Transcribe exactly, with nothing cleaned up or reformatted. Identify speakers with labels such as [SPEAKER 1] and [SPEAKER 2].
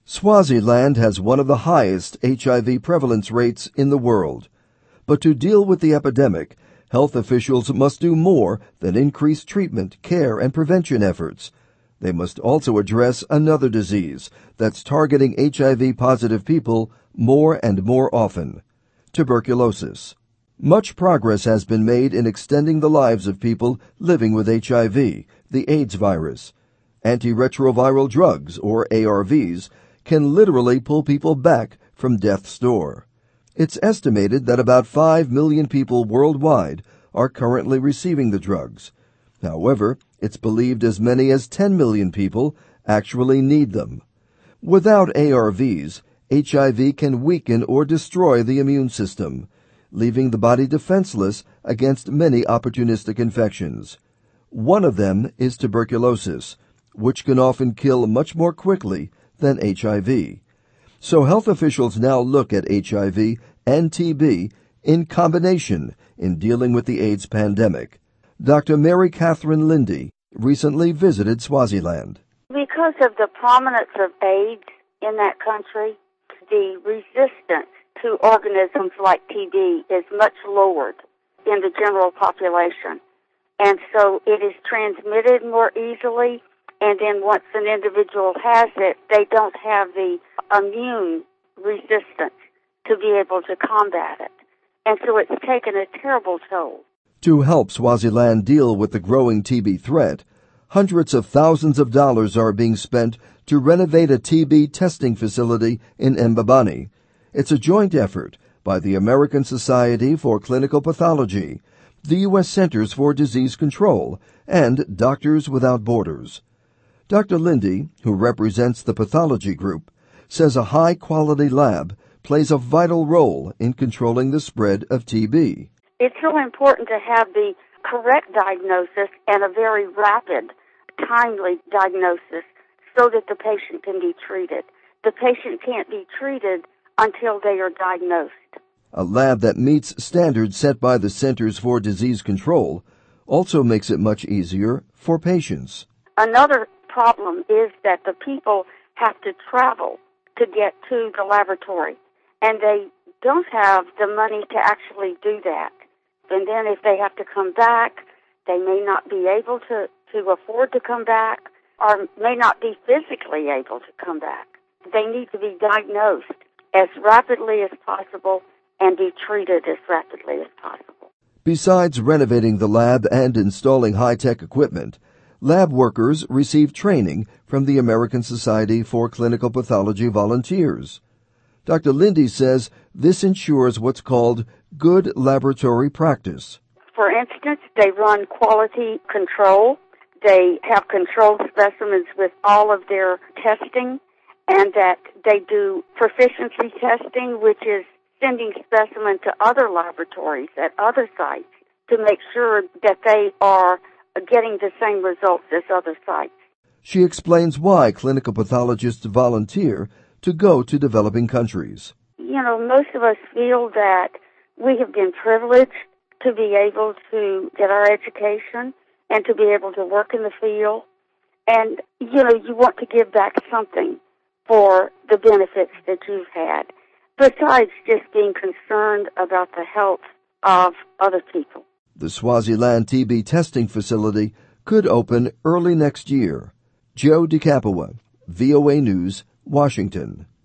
[SPEAKER 1] Swaziland has one of the highest H I V prevalence rates in the world. But to deal with the epidemic, health officials must do more than increase treatment, care, and prevention efforts. They must also address another disease that's targeting H I V-positive people more and more often: tuberculosis. Much progress has been made in extending the lives of people living with H I V, the AIDS virus. Antiretroviral drugs, or A R Vs, can literally pull people back from death's door. It's estimated that about five million people worldwide are currently receiving the drugs. However, it's believed as many as ten million people actually need them. Without A R Vs, H I V can weaken or destroy the immune system, leaving the body defenseless against many opportunistic infections. One of them is tuberculosis, which can often kill much more quickly than H I V. So health officials now look at H I V and T B in combination in dealing with the AIDS pandemic. Doctor Mary Catherine Lindy recently visited Swaziland.
[SPEAKER 2] Because of the prominence of AIDS in that country, the resistance to organisms like T B is much lowered in the general population. And so it is transmitted more easily. And then once an individual has it, they don't have the immune resistance to be able to combat it. And so it's taken a terrible toll.
[SPEAKER 1] To help Swaziland deal with the growing T B threat, hundreds of thousands of dollars are being spent to renovate a T B testing facility in Mbabane. It's a joint effort by the American Society for Clinical Pathology, the U S Centers for Disease Control, and Doctors Without Borders. Doctor Lindy, who represents the pathology group, says a high-quality lab plays a vital role in controlling the spread of T B.
[SPEAKER 2] It's so important to have the correct diagnosis and a very rapid, timely diagnosis so that the patient can be treated. The patient can't be treated until they are diagnosed.
[SPEAKER 1] A lab that meets standards set by the Centers for Disease Control also makes it much easier for patients.
[SPEAKER 2] Another problem is that the people have to travel to get to the laboratory, and they don't have the money to actually do that. And then if they have to come back, they may not be able to, to afford to come back, or may not be physically able to come back. They need to be diagnosed as rapidly as possible and be treated as rapidly as possible.
[SPEAKER 1] Besides renovating the lab and installing high-tech equipment, lab workers receive training from the American Society for Clinical Pathology volunteers. Doctor Lindy says this ensures what's called good laboratory practice.
[SPEAKER 2] For instance, they run quality control. They have controlled specimens with all of their testing, and that they do proficiency testing, which is sending specimens to other laboratories at other sites to make sure that they are getting the same results as other sites.
[SPEAKER 1] She explains why clinical pathologists volunteer to go to developing countries.
[SPEAKER 2] You know, most of us feel that we have been privileged to be able to get our education and to be able to work in the field. And, you know, you want to give back something for the benefits that you've had, besides just being concerned about the health of other people.
[SPEAKER 1] The Swaziland T B testing facility could open early next year. Joe DeCapua, V O A News, Washington.